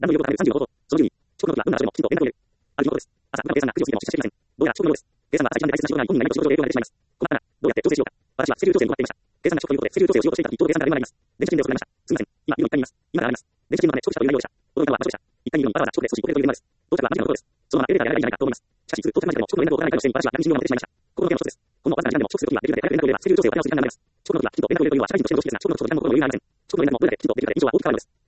段の有料となる35と、その順位、遅刻の時は運が足でもきちんと連絡を入れる。あるということです。朝、段の計算が9時を過ぎても出社していません。どうやら遅刻のようです。計算が朝一番で解説したような日本に何かと仕事上で影響が出てしまいます。この方なら、どうやって調整しようか。私はスケジュール調整に困っていました。計算が遅刻ということで、スケジュール調整をしようとしていた一方で計算が誤りになります。電車賃で遅くなりました。すみません。今、ビルの1階にいます。今から上がります。電車賃のため遅刻したという内容でした。驚いたのは私でした。1階にいるのにわざわざ遅刻で少し遅れているというのです。到着は間違いのことです。そのままエレベーターでやればいいんじゃないかと思います。しかし、いつ到着間近でも遅刻の連絡を取らないかとして私は逆に信用が持ってしまいました。心の件の一つです。このわずかな時間でも遅刻するときはできるだけ早く連絡を入れればスケジュール調整を立て直す時間になります。遅刻の時はきちんと連絡を入れるというのは社会人としての常識ですが、社会人としての連絡を取るというのは以外にありません。遅刻の連絡もどれだけきちんとできるかという以上は大きく変わるのです。